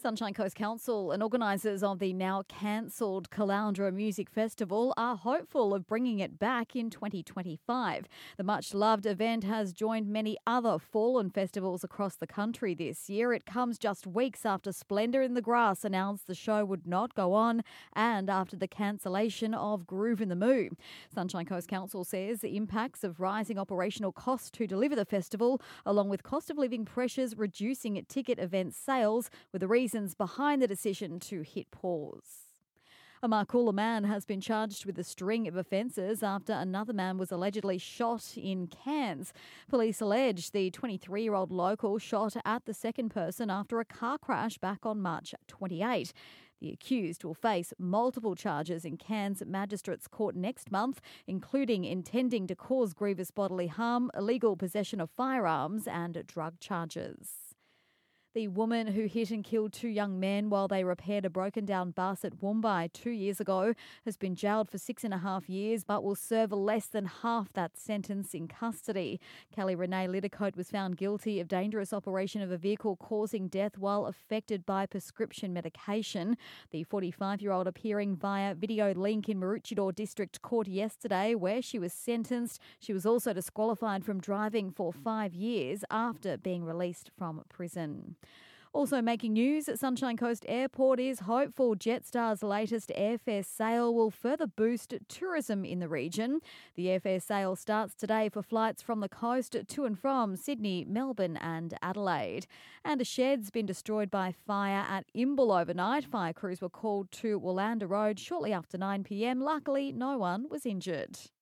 Sunshine Coast Council and organisers of the now cancelled Caloundra Music Festival are hopeful of bringing it back in 2025. The much-loved event has joined many other fallen festivals across the country this year. It comes just weeks after Splendour in the Grass announced the show would not go on and after the cancellation of Groove in the Moo. Sunshine Coast Council says the impacts of rising operational costs to deliver the festival, along with cost of living pressures reducing ticket event sales, were the reasons behind the decision to hit pause. A Marcoola man has been charged with a string of offences after another man was allegedly shot in Cairns. Police allege the 23-year-old local shot at the second person after a car crash back on March 28. The accused will face multiple charges in Cairns Magistrates Court next month, including intending to cause grievous bodily harm, illegal possession of firearms and drug charges. The woman who hit and killed two young men while they repaired a broken-down bus at Woombye 2 years ago has been jailed for 6.5 years but will serve less than half that sentence in custody. Kelly Renee Liddicoat was found guilty of dangerous operation of a vehicle causing death while affected by prescription medication. The 45-year-old appearing via video link in Maroochydore District Court yesterday, where she was sentenced. She was also disqualified from driving for 5 years after being released from prison. Also making news, Sunshine Coast Airport is hopeful Jetstar's latest airfare sale will further boost tourism in the region. The airfare sale starts today for flights from the coast to and from Sydney, Melbourne and Adelaide. And a shed's been destroyed by fire at Imbil overnight. Fire crews were called to Wollanda Road shortly after 9 p.m. Luckily, no one was injured.